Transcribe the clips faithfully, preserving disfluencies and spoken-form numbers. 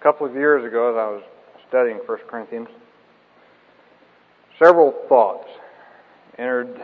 A couple of years ago, as I was studying First Corinthians, several thoughts entered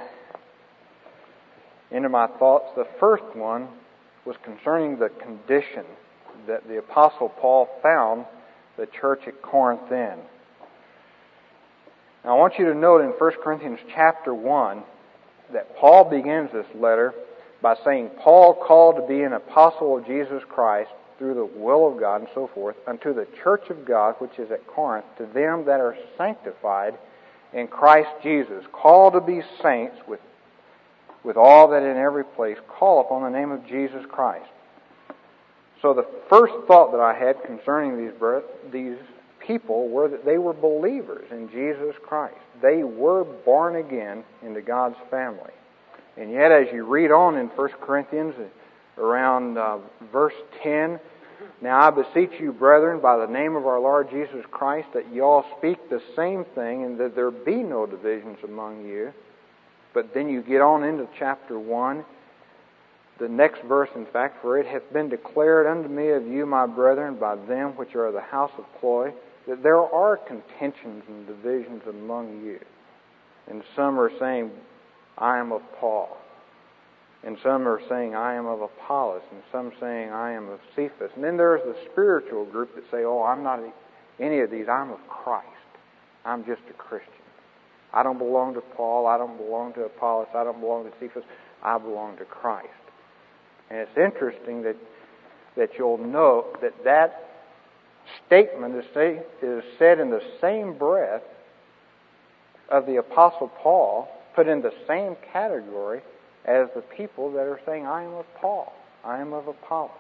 into my thoughts. The first one was concerning the condition that the Apostle Paul found the church at Corinth in. Now, I want you to note in First Corinthians chapter one that Paul begins this letter by saying, Paul, called to be an apostle of Jesus Christ through the will of God and so forth, unto the church of God which is at Corinth, to them that are sanctified in Christ Jesus, called to be saints with, with all that in every place call upon the name of Jesus Christ. So the first thought that I had concerning these, these people were that they were believers in Jesus Christ. They were born again into God's family. And yet as you read on in First Corinthians around uh, verse ten, now I beseech you, brethren, by the name of our Lord Jesus Christ, that ye all speak the same thing, and that there be no divisions among you. But then you get on into chapter one, the next verse, in fact, for it hath been declared unto me of you, my brethren, by them which are of the house of Chloe, that there are contentions and divisions among you. And some are saying, I am of Paul. And some are saying, I am of Apollos. And some saying, I am of Cephas. And then there's the spiritual group that say, oh, I'm not any of these. I'm of Christ. I'm just a Christian. I don't belong to Paul. I don't belong to Apollos. I don't belong to Cephas. I belong to Christ. And it's interesting that that you'll note that that statement is, say, is said in the same breath of the Apostle Paul, put in the same category as the people that are saying, I am of Paul, I am of Apollos.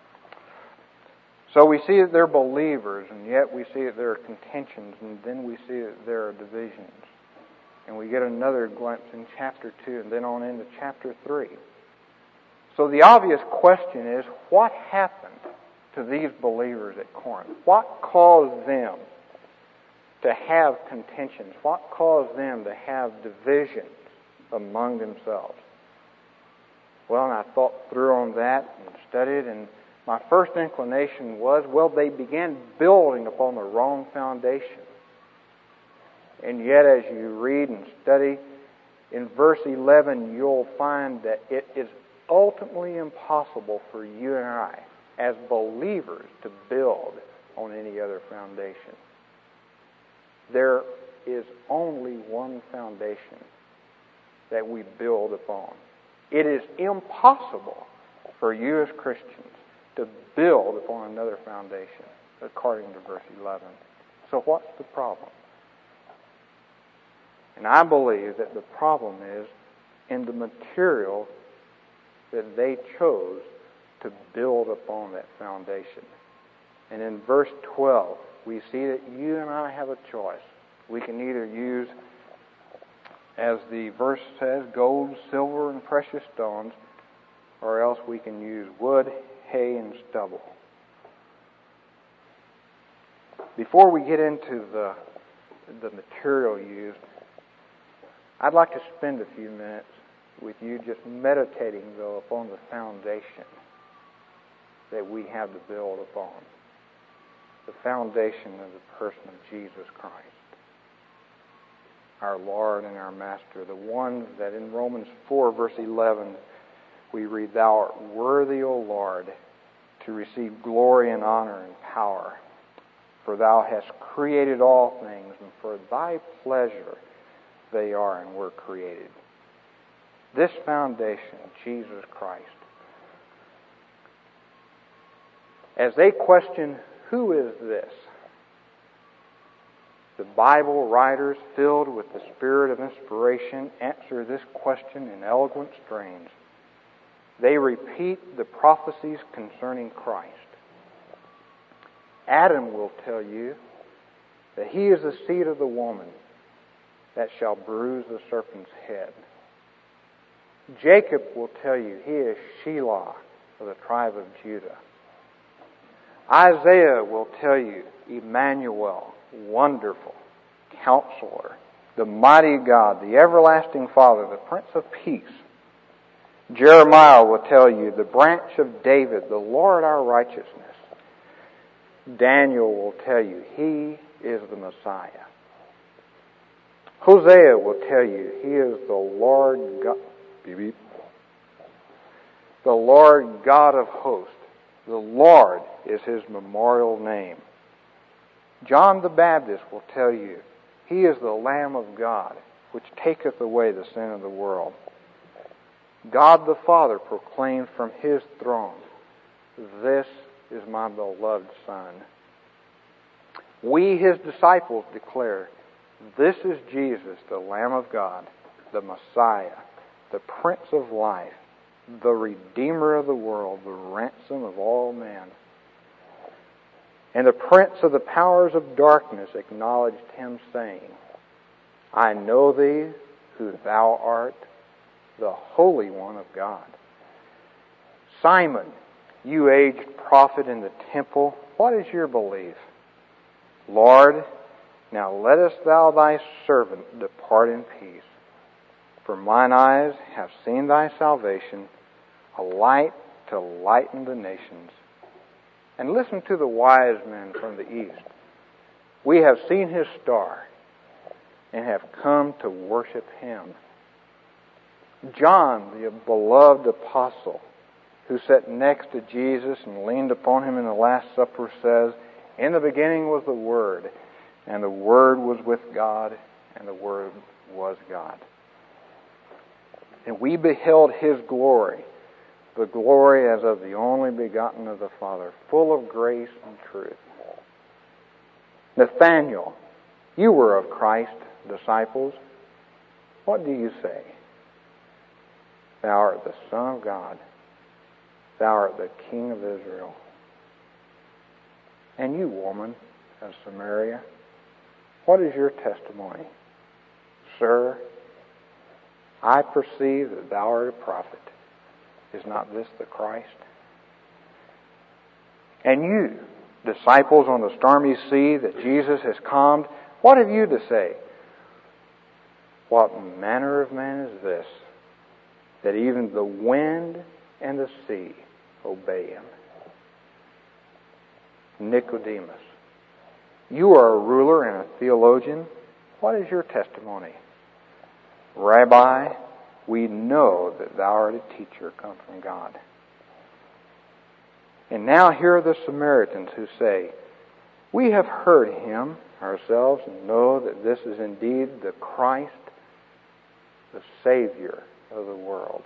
So we see that they're believers, and yet we see that there are contentions, and then we see that there are divisions. And we get another glimpse in chapter two, and then on into chapter three. So the obvious question is, what happened to these believers at Corinth? What caused them to have contentions? What caused them to have divisions among themselves? Well, and I thought through on that and studied, and my first inclination was, well, they began building upon the wrong foundation. And yet, as you read and study, in verse eleven, you'll find that it is ultimately impossible for you and I, as believers, to build on any other foundation. There is only one foundation that we build upon. It is impossible for you as Christians to build upon another foundation, according to verse eleven. So what's the problem? And I believe that the problem is in the material that they chose to build upon that foundation. And in verse twelve, we see that you and I have a choice. We can either use, as the verse says, gold, silver, and precious stones, or else we can use wood, hay, and stubble. Before we get into the, the material used, I'd like to spend a few minutes with you just meditating, though, upon the foundation that we have to build upon. The foundation of the person of Jesus Christ, our Lord and our Master, the one that in Romans four, verse eleven, we read, Thou art worthy, O Lord, to receive glory and honor and power, for Thou hast created all things, and for Thy pleasure they are and were created. This foundation, Jesus Christ. As they question, who is this? The Bible writers filled with the spirit of inspiration answer this question in eloquent strains. They repeat the prophecies concerning Christ. Adam will tell you that he is the seed of the woman that shall bruise the serpent's head. Jacob will tell you he is Shelah of the tribe of Judah. Isaiah will tell you Emmanuel, wonderful, Counselor, the mighty God, the everlasting Father, the Prince of Peace. Jeremiah will tell you the branch of David, the Lord our righteousness. Daniel will tell you he is the Messiah. Hosea will tell you he is the Lord God, beep, beep, the Lord God of hosts. The Lord is his memorial name. John the Baptist will tell you he is the Lamb of God, which taketh away the sin of the world. God the Father proclaimed from his throne, this is my beloved Son. We, his disciples, declare, this is Jesus, the Lamb of God, the Messiah, the Prince of Life, the Redeemer of the world, the ransom of all men. And the prince of the powers of darkness acknowledged him, saying, I know thee, who thou art, the Holy One of God. Simon, you aged prophet in the temple, what is your belief? Lord, now lettest thou thy servant depart in peace. For mine eyes have seen thy salvation, a light to lighten the nations. And listen to the wise men from the east. We have seen his star and have come to worship him. John, the beloved apostle, who sat next to Jesus and leaned upon him in the Last Supper, says, in the beginning was the Word, and the Word was with God, and the Word was God. And we beheld his glory, the glory as of the only begotten of the Father, full of grace and truth. Nathanael, you were of Christ, disciples. What do you say? Thou art the Son of God. Thou art the King of Israel. And you, woman of Samaria, what is your testimony? Sir, I perceive that thou art a prophet. Is not this the Christ? And you, disciples on the stormy sea that Jesus has calmed, what have you to say? What manner of man is this, that even the wind and the sea obey him? Nicodemus, you are a ruler and a theologian. What is your testimony? Rabbi, we know that thou art a teacher come from God. And now here are the Samaritans who say, we have heard him ourselves and know that this is indeed the Christ, the Savior of the world.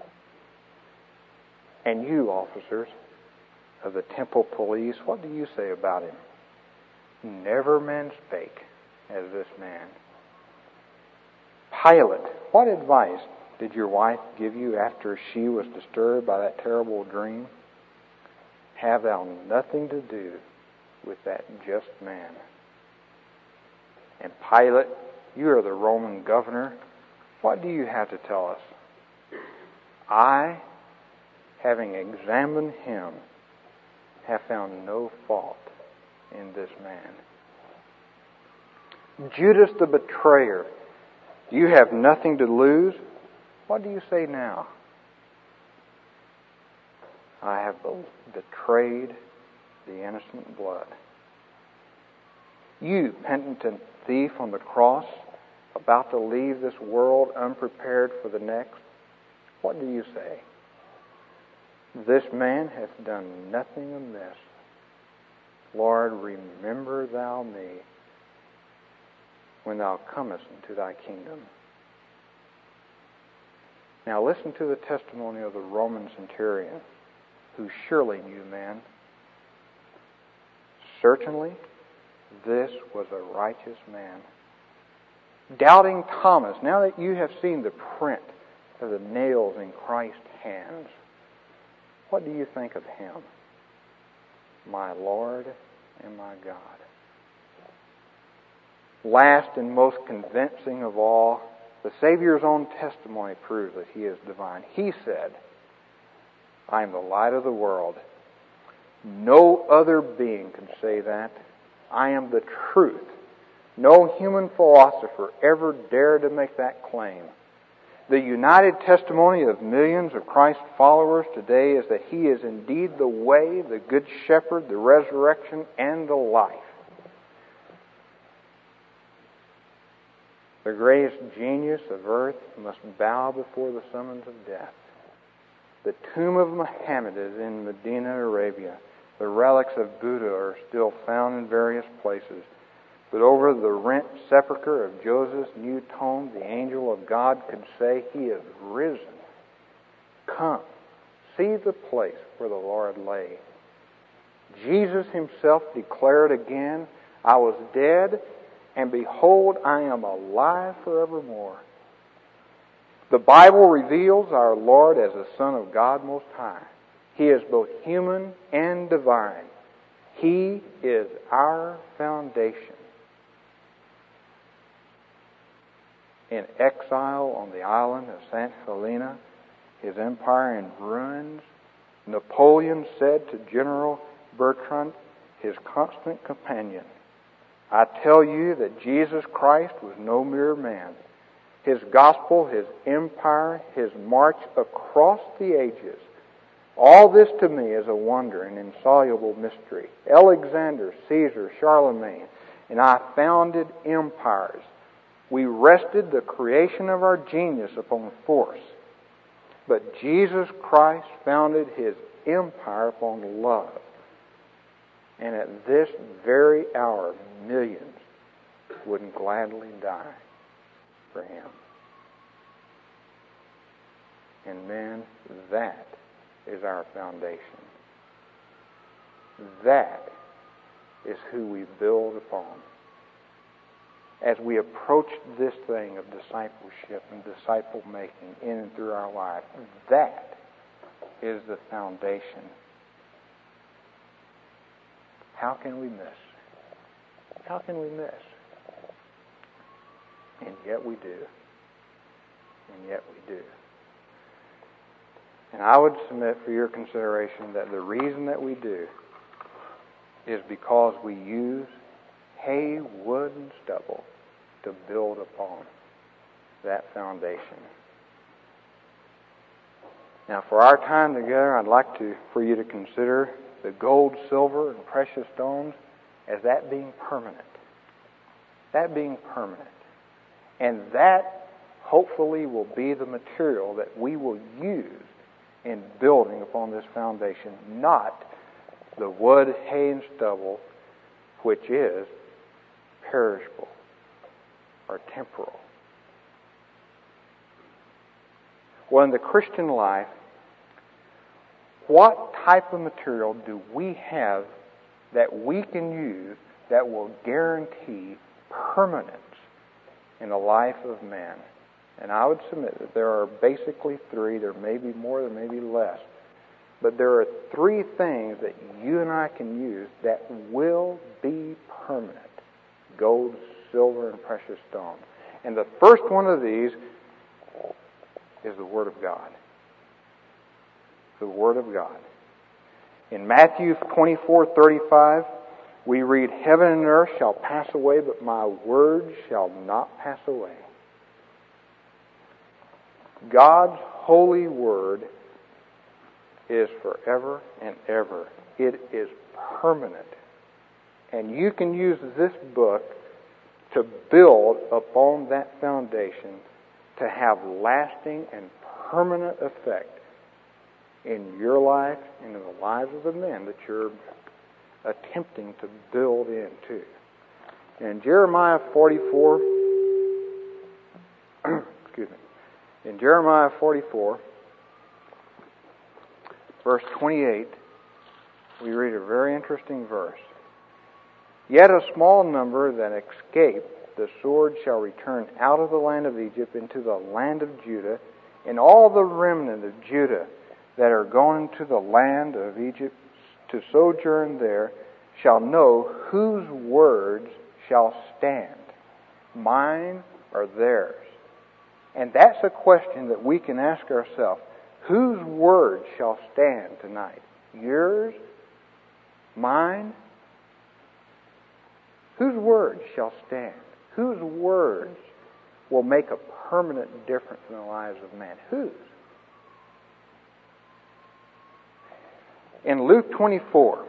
And you, officers of the temple police, what do you say about him? Never man spake as this man. Pilate, what advice did your wife give you after she was disturbed by that terrible dream? Have thou nothing to do with that just man. And Pilate, you are the Roman governor. What do you have to tell us? I, having examined him, have found no fault in this man. Judas the betrayer, you have nothing to lose. What do you say now? I have betrayed the innocent blood. You, penitent thief on the cross, about to leave this world unprepared for the next, what do you say? This man hath done nothing amiss. Lord, remember thou me when thou comest into thy kingdom. Now listen to the testimony of the Roman centurion, who surely knew man. Certainly, this was a righteous man. Doubting Thomas, now that you have seen the print of the nails in Christ's hands, what do you think of him? My Lord and my God. Last and most convincing of all, the Savior's own testimony proves that he is divine. He said, I am the light of the world. No other being can say that. I am the truth. No human philosopher ever dared to make that claim. The united testimony of millions of Christ followers today is that He is indeed the way, the Good Shepherd, the resurrection, and the life. The greatest genius of earth must bow before the summons of death. The tomb of Muhammad is in Medina, Arabia. The relics of Buddha are still found in various places. But over the rent sepulchre of Joseph's new tomb, the angel of God could say, He is risen. Come, see the place where the Lord lay. Jesus Himself declared again, I was dead, and behold, I am alive forevermore. The Bible reveals our Lord as the Son of God Most High. He is both human and divine. He is our foundation. In exile on the island of Saint Helena, his empire in ruins, Napoleon said to General Bertrand, his constant companion, I tell you that Jesus Christ was no mere man. His gospel, His empire, His march across the ages, all this to me is a wonder and insoluble mystery. Alexander, Caesar, Charlemagne, and I founded empires. We rested the creation of our genius upon force. But Jesus Christ founded His empire upon love. And at this very hour, millions would gladly die for Him. And man, that is our foundation. That is who we build upon. As we approach this thing of discipleship and disciple making in and through our life, that is the foundation. How can we miss? How can we miss? And yet we do. And yet we do. And I would submit for your consideration that the reason that we do is because we use hay, wood, and stubble to build upon that foundation. Now, for our time together, I'd like to for you to consider the gold, silver, and precious stones as that being permanent. That being permanent. And that, hopefully, will be the material that we will use in building upon this foundation, not the wood, hay, and stubble, which is perishable or temporal. Well, in the Christian life, what type of material do we have that we can use that will guarantee permanence in the life of man? And I would submit that there are basically three. There may be more, there may be less. But there are three things that you and I can use that will be permanent. Gold, silver, and precious stones. And the first one of these is the Word of God. The Word of God. In Matthew twenty-four thirty-five, we read, Heaven and earth shall pass away, but my word shall not pass away. God's holy word is forever and ever. It is permanent. And you can use this book to build upon that foundation to have lasting and permanent effect in your life and in the lives of the men that you're attempting to build into. In Jeremiah forty-four, excuse me, in Jeremiah forty-four, verse twenty-eight, we read a very interesting verse. Yet a small number that escape the sword shall return out of the land of Egypt into the land of Judah, and all the remnant of Judah that are gone into the land of Egypt to sojourn there shall know whose words shall stand, mine or theirs. And that's a question that we can ask ourselves. Whose words shall stand tonight? Yours? Mine? Whose words shall stand? Whose words will make a permanent difference in the lives of man. Whose? In Luke twenty-four,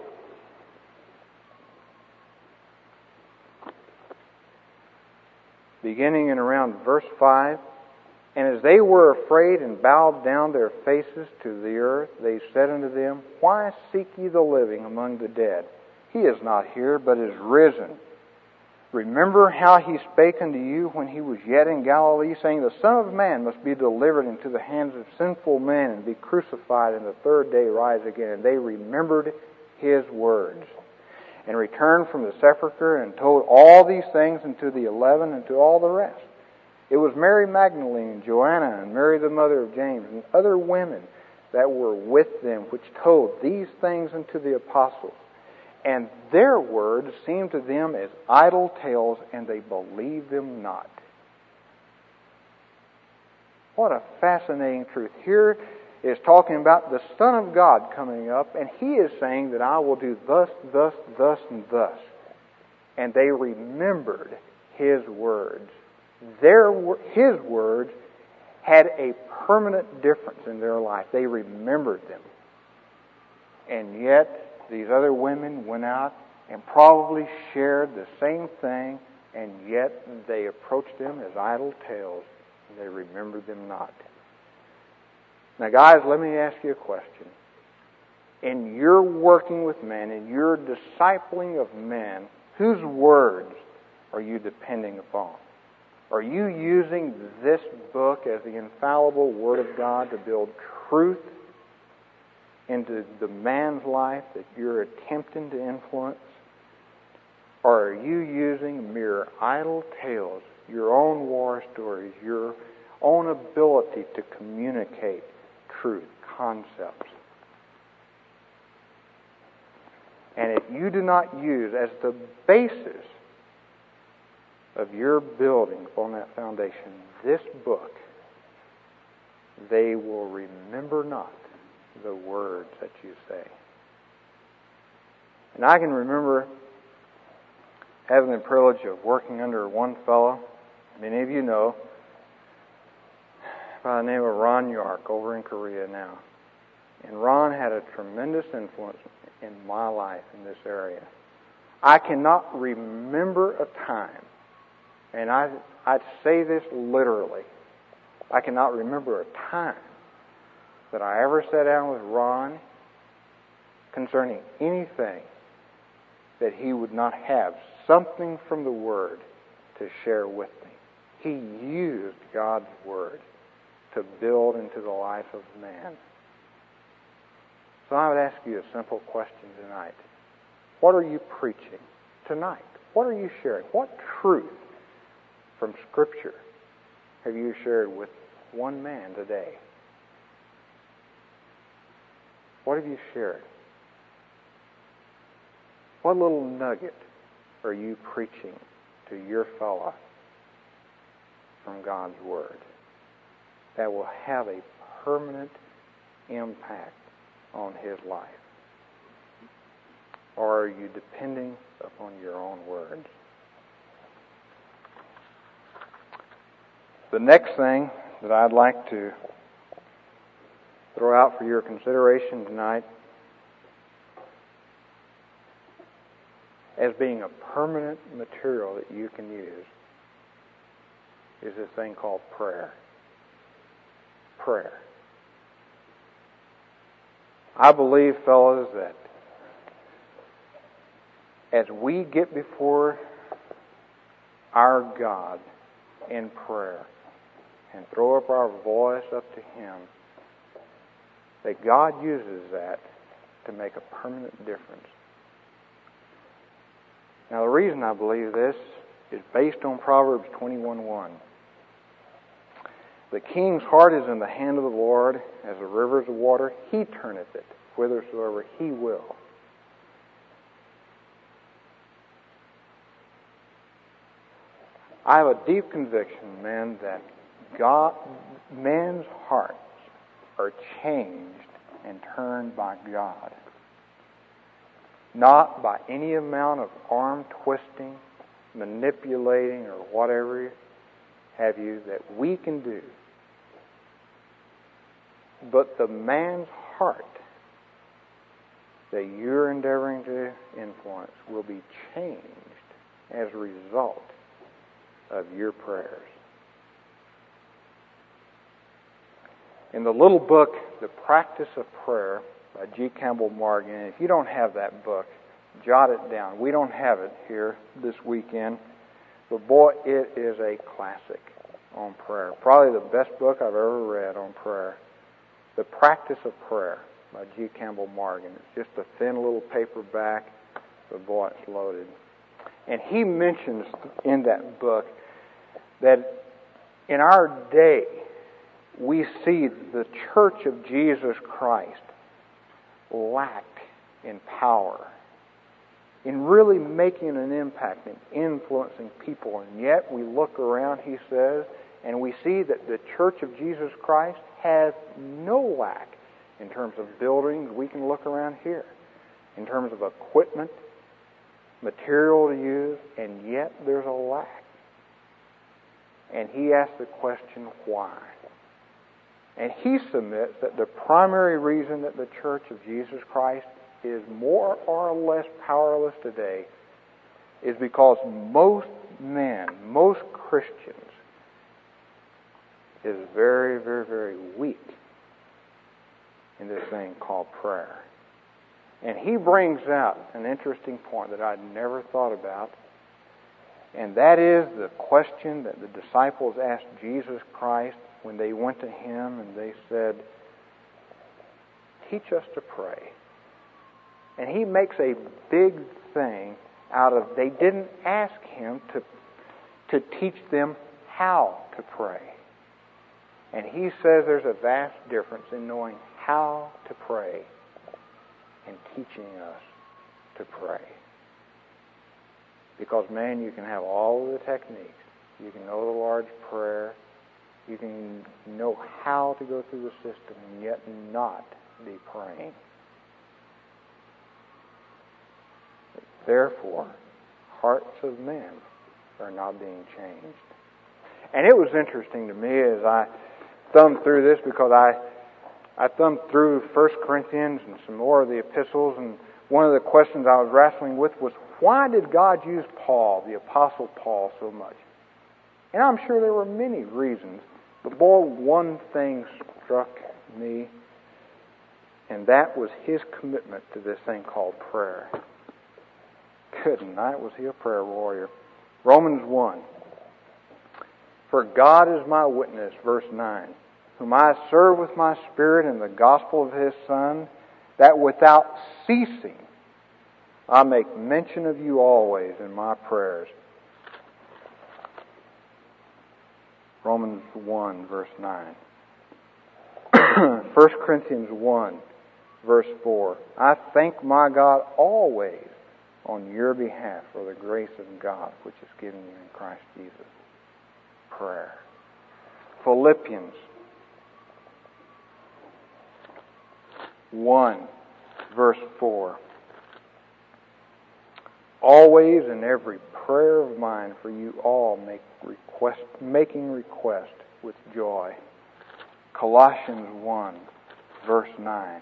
beginning in around verse five, and as they were afraid and bowed down their faces to the earth, they said unto them, Why seek ye the living among the dead? He is not here, but is risen. Remember how he spake unto you when he was yet in Galilee, saying, The Son of Man must be delivered into the hands of sinful men and be crucified, and the third day rise again. And they remembered his words, and returned from the sepulchre, and told all these things unto the eleven and to all the rest. It was Mary Magdalene, Joanna, and Mary the mother of James, and other women that were with them, which told these things unto the apostles. And their words seemed to them as idle tales, and they believed them not. What a fascinating truth. Here is talking about the Son of God coming up, and He is saying that I will do thus, thus, thus, and thus. And they remembered His words. Their, His words had a permanent difference in their life. They remembered them. And yet, these other women went out and probably shared the same thing, and yet they approached them as idle tales, and they remembered them not. Now, guys, let me ask you a question. In your working with men, in your discipling of men, whose words are you depending upon? Are you using this book as the infallible Word of God to build truth into the man's life that you're attempting to influence? Or are you using mere idle tales, your own war stories, your own ability to communicate truth, concepts? And if you do not use as the basis of your building upon that foundation this book, they will remember not the words that you say. And I can remember having the privilege of working under one fellow, many of you know, by the name of Ron Yark over in Korea now. And Ron had a tremendous influence in my life in this area. I cannot remember a time, and I, I'd say this literally, I cannot remember a time that I ever sat down with Ron concerning anything that he would not have something from the Word to share with me. He used God's Word to build into the life of man. So I would ask you a simple question tonight. What are you preaching tonight? What are you sharing? What truth from Scripture have you shared with one man today? What have you shared? What little nugget are you preaching to your fellow from God's Word that will have a permanent impact on his life? Or are you depending upon your own words? The next thing that I'd like to throw out for your consideration tonight as being a permanent material that you can use is this thing called prayer. Prayer. I believe, fellows, that as we get before our God in prayer and throw up our voice up to Him, that God uses that to make a permanent difference. Now, the reason I believe this is based on Proverbs twenty-one one. The king's heart is in the hand of the Lord, as the rivers of water. He turneth it whithersoever He will. I have a deep conviction, man, that God, men's hearts are changed and turned by God. Not by any amount of arm twisting, manipulating, or whatever, have you that we can do. But the man's heart that you're endeavoring to influence will be changed as a result of your prayers. In the little book, The Practice of Prayer, by G. Campbell Morgan, and if you don't have that book, jot it down. We don't have it here this weekend, but boy, it is a classic on prayer. Probably the best book I've ever read on prayer. The Practice of Prayer by G. Campbell Morgan. It's just a thin little paperback, but boy, it's loaded. And he mentions in that book that in our day, we see the Church of Jesus Christ lacked in power, in really making an impact and influencing people. And yet we look around, he says, and we see that the Church of Jesus Christ has no lack in terms of buildings. We can look around here in terms of equipment, material to use, and yet there's a lack. And he asks the question, why? And he submits that the primary reason that the Church of Jesus Christ is more or less powerless today is because most men, most Christians, is very, very, very weak in this thing called prayer. And he brings out an interesting point that I'd never thought about, and that is the question that the disciples asked Jesus Christ when they went to him and they said, teach us to pray. And he makes a big thing out of, they didn't ask him to, to teach them how to pray. And he says there's a vast difference in knowing how to pray and teaching us to pray. Because, man, you can have all of the techniques. You can know the Lord's Prayer. You can know how to go through the system and yet not be praying. Therefore, hearts of men are not being changed. And it was interesting to me as I thumbed through this, because I I thumbed through First Corinthians and some more of the epistles, and one of the questions I was wrestling with was, why did God use Paul, the Apostle Paul, so much? And I'm sure there were many reasons, but boy, one thing struck me, and that was his commitment to this thing called prayer. Good night, was he a prayer warrior. Romans one. For God is my witness, verse nine, whom I serve with my spirit in the gospel of his Son, that without ceasing I make mention of you always in my prayers. Romans one, verse nine. First Corinthians one, verse four. I thank my God always on your behalf for the grace of God which is given you in Christ Jesus. Prayer. Philippians one, verse four. Always in every prayer of mine for you all make request, making request with joy. Colossians one, verse nine.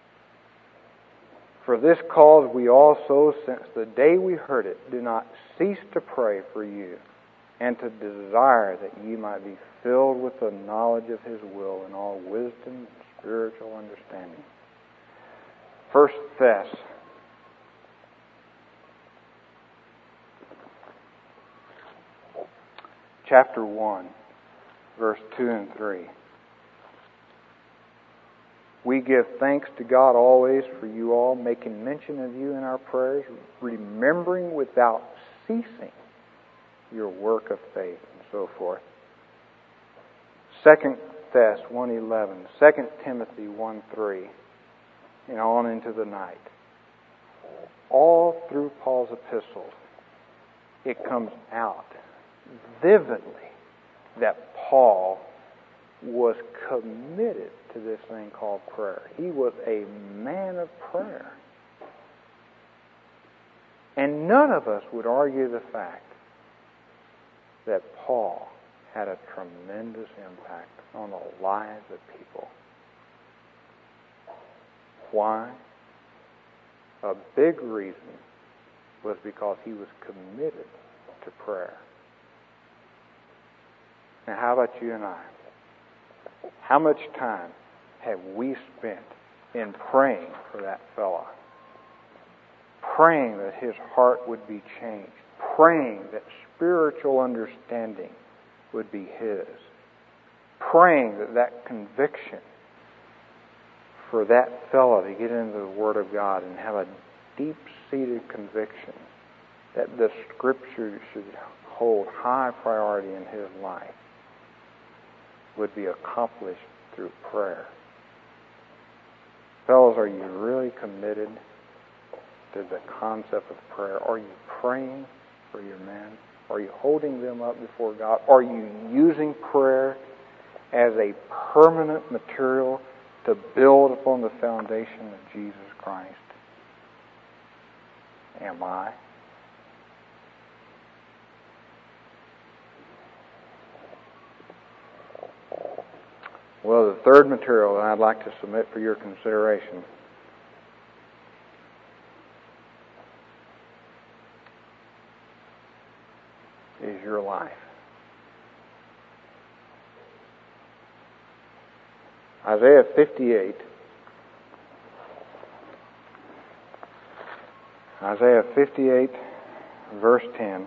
For this cause we also, since the day we heard it, do not cease to pray for you, and to desire that ye might be filled with the knowledge of his will in all wisdom and spiritual understanding. First Thess. Chapter one, verse two and three. We give thanks to God always for you all, making mention of you in our prayers, remembering without ceasing your work of faith, and so forth. Second Thess one eleven, Second Timothy one three, and on into the night. All through Paul's epistles, it comes out vividly that Paul was committed to this thing called prayer. He was a man of prayer. And none of us would argue the fact that Paul had a tremendous impact on the lives of people. Why? A big reason was because he was committed to prayer. Now, how about you and I? How much time have we spent in praying for that fella? Praying that his heart would be changed. Praying that spiritual understanding would be his. Praying that that conviction for that fellow to get into the Word of God and have a deep-seated conviction that the Scripture should hold high priority in his life would be accomplished through prayer. Fellows, are you really committed to the concept of prayer? Are you praying for your men? Are you holding them up before God? Are you using prayer as a permanent material to build upon the foundation of Jesus Christ? Am I? Well, the third material that I'd like to submit for your consideration is your life. Isaiah fifty-eight. Isaiah fifty-eight, verse ten,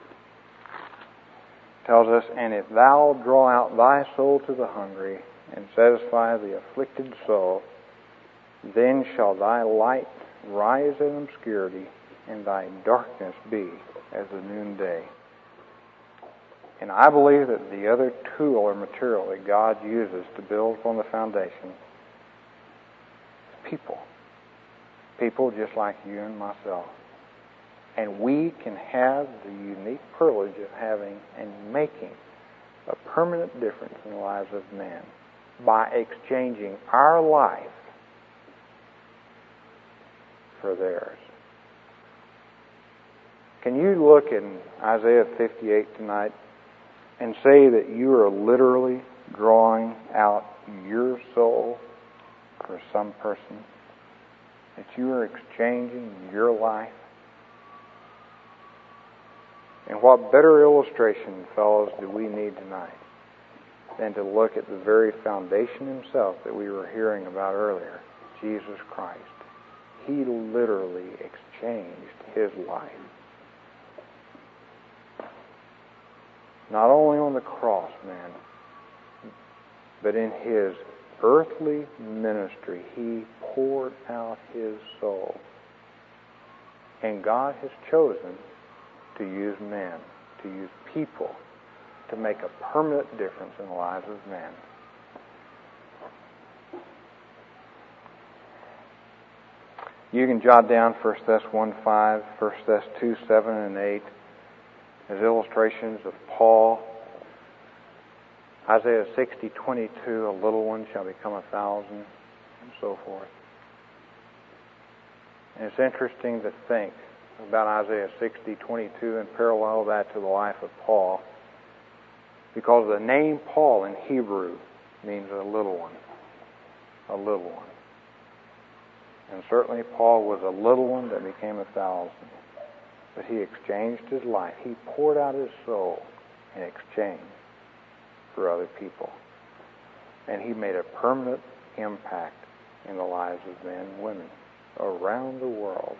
tells us, "And if thou draw out thy soul to the hungry, and satisfy the afflicted soul, then shall thy light rise in obscurity, and thy darkness be as the noonday." And I believe that the other tool or material that God uses to build upon the foundation is people. People just like you and myself. And we can have the unique privilege of having and making a permanent difference in the lives of men by exchanging our life for theirs. Can you look in Isaiah fifty-eight tonight and say that you are literally drawing out your soul for some person? That you are exchanging your life? And what better illustration, fellows, do we need tonight than to look at the very foundation himself that we were hearing about earlier, Jesus Christ. He literally exchanged his life. Not only on the cross, man, but in his earthly ministry, he poured out his soul. And God has chosen to use men, to use people, to make a permanent difference in the lives of men. You can jot down First Thess one five, First Thess two seven and eight as illustrations of Paul. Isaiah sixty twenty-two, "A little one shall become a thousand," and so forth. And it's interesting to think about Isaiah sixty twenty-two and parallel that to the life of Paul, because the name Paul in Hebrew means a little one. A little one. And certainly Paul was a little one that became a thousand. But he exchanged his life. He poured out his soul in exchange for other people. And he made a permanent impact in the lives of men and women around the world.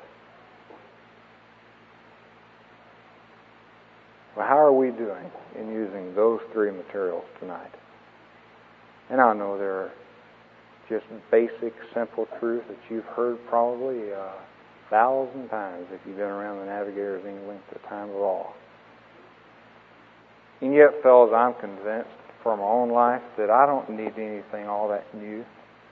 Well, how are we doing in using those three materials tonight? And I know they're just basic, simple truths that you've heard probably a thousand times if you've been around the Navigators any length of time at all. And yet, fellows, I'm convinced from my own life that I don't need anything all that new.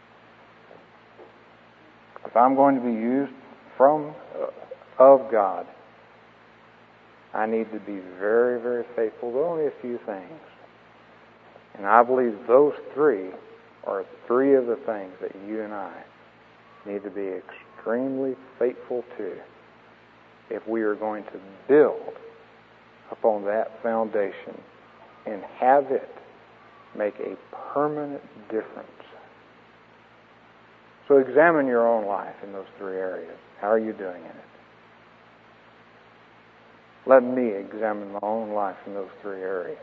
If I'm going to be used from, uh, of God, I need to be very, very faithful to only a few things. And I believe those three are three of the things that you and I need to be extremely faithful to if we are going to build upon that foundation and have it make a permanent difference. So examine your own life in those three areas. How are you doing in it? Let me examine my own life in those three areas.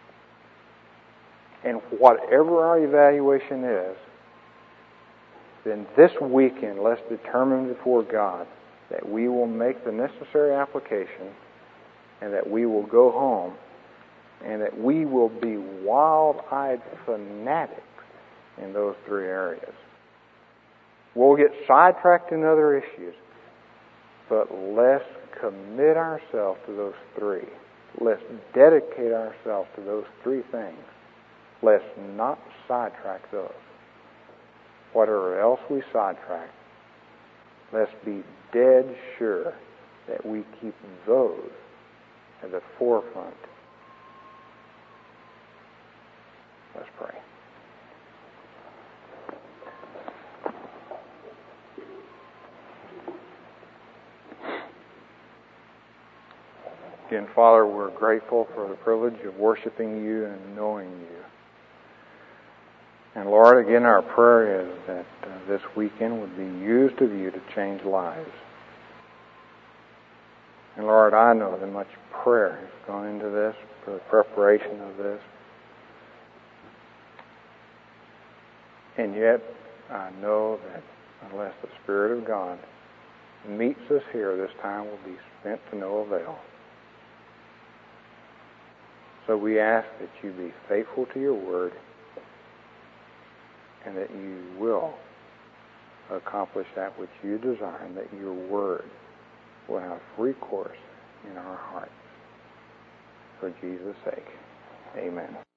And whatever our evaluation is, then this weekend let's determine before God that we will make the necessary application and that we will go home and that we will be wild-eyed fanatics in those three areas. We'll get sidetracked in other issues, but let's commit ourselves to those three. Let's dedicate ourselves to those three things. Let's not sidetrack those. Whatever else we sidetrack, let's be dead sure that we keep those at the forefront. Let's pray. Again, Father, we're grateful for the privilege of worshiping you and knowing you. And Lord, again, our prayer is that uh, this weekend would be used of you to change lives. And Lord, I know that much prayer has gone into this for the preparation of this. And yet, I know that unless the Spirit of God meets us here, this time will be spent to no avail. So we ask that you be faithful to your word and that you will accomplish that which you desire, and that your word will have free course in our hearts. For Jesus' sake, amen.